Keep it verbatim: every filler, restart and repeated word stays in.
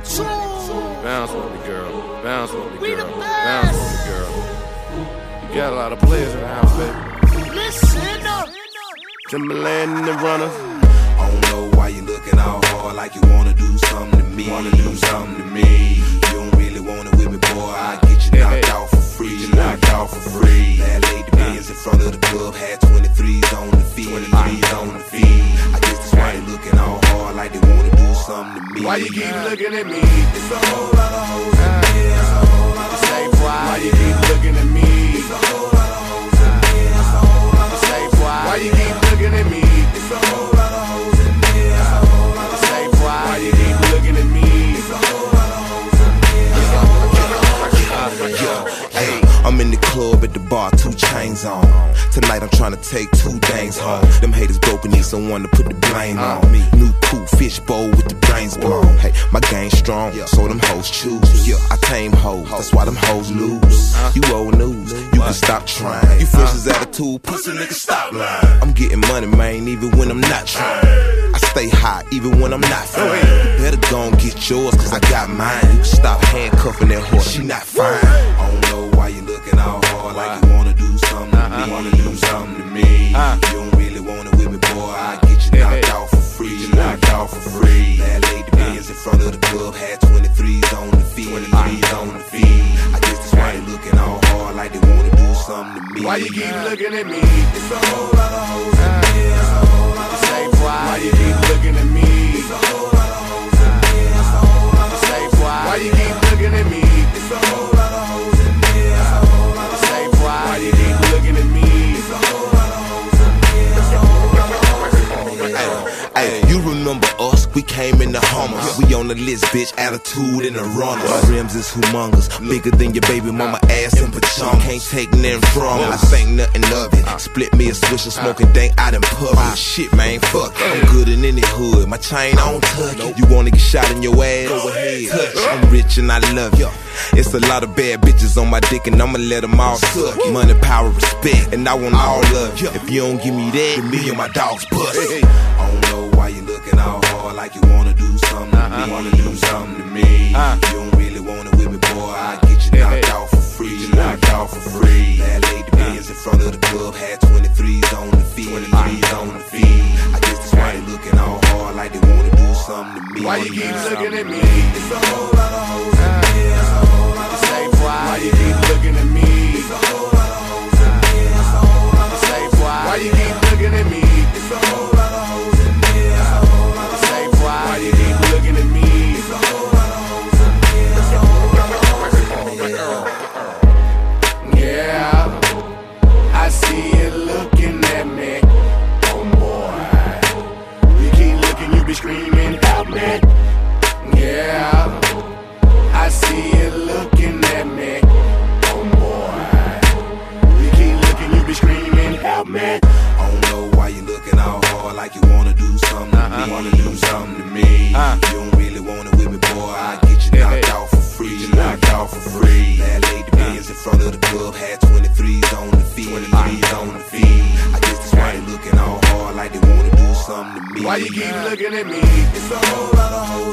two. Bounce with me, girl. Bounce with me, girl. Bounce with me, girl. You got a lot of players in the house, baby. Listen up. Timberland and the Runners. I don't know why you looking all hard like you wanna do something to me. Wanna do something to me. You don't really want it with me, boy. I get you knocked out for free. You knocked out for free. That lady billions in front of the club had twenty-threes on the feet. twenty-threes on the feet. I guess that's why they looking all hard like they wanna do something to me. Why you keep looking at me? It's a whole lot of hoes in me. It's a whole lot of hoes. Say why you keep looking at me? It's a whole lot of hoes in me. It's a whole lot of hoes. Say why you keep looking at me? It's a whole lot of hoes in me. It's a whole lot of hoes. Say why you keep looking at me? It's a whole lot of hoes in me. Hey, I'm in the club at the bar, two chains on. Tonight I'm trying to take two things home. Them haters broke and need someone to put the blame on me. New cool fish bowl with the brains blown. Hey, my game strong, so them hoes choose. Yeah, I tame hoes, that's why them hoes lose. You old news, you can stop trying. You fresh as attitude, pussy nigga stop lying. I'm getting money, man, even when I'm not trying. I stay high, even when I'm not fine. You better go and get yours, cause I got mine. You can stop handcuffing that horse, she not fine. I don't know why you looking all hard like you wanna do something to me. Wanna do something to me. You don't really want it with me, boy. I get you knocked out for free. You knocked out for free. That lady billions in front of the club had twenty-threes on the feet. twenty-threes on the feet. I guess that's why they looking all hard like they wanna do something to me. Why you keep looking at me? It's a whole lot of hoes in me. It's a whole lot of hoes. Say why you keep looking at me? It's a whole lot of hoes in me. It's a whole lot of hoes. Say why you keep looking at me? It's a whole lot of hoes in me. It's a whole lot of hoes. Say why you keep looking at me? It's a whole lot of hoes in me. It's a whole lot of hoes. Hey, you remember us? We came in the Hummers. We on the list, bitch. Attitude in the runner. My rims is humongous, bigger than your baby mama ass in pajama. Can't take nothing from it. I think nothing of it. Split me a swisher, smoking dank out in public. Shit, man, fuck it. I'm good in any hood. My chain on tuck it. You wanna get shot in your ass? Go ahead. Touch. I'm rich and I love you. It's a lot of bad bitches on my dick and I'ma let them all suck. Money, power, respect, and I want all of you. If you don't give me that, then me and my dogs bust. I don't know why you looking all hard like you wanna do something to me. Wanna do something to me. You don't really want it with me, boy. I get you knocked out for free. You knocked out for free. That lady billions in front of the club had twenty-threes on the feet. twenty-threes on the feet. I guess that's why they looking all hard like they wanna do something to me. Why you keep looking at me? It's a whole lot of hoes in me. It's a whole lot of hoes. Say why you keep looking at me? It's a whole lot of hoes in me. It's a whole lot of hoes. Say why you keep looking at me? It's a whole lot of hoes in me. It's a whole lot of hoes. Say why you keep looking at me? It's a whole lot of hoes in me. It's a whole lot of hoes in me. Yeah, I see you looking at me. Oh boy, you keep looking, you be screaming, help me. Yeah, I see you looking at me. Oh boy, you keep looking, you be screaming, help me. I don't know why you looking all hard like you wanna do something to me. Wanna do something to me. You don't really want it with me, boy. I get you knocked out for free. You knocked out for free. That lady billions in front of the club had twenty-threes on the feet. twenty-threes on the feet. I guess that's why they looking all hard like they wanna do something to me. Why you keep looking at me? It's a whole lot of hoes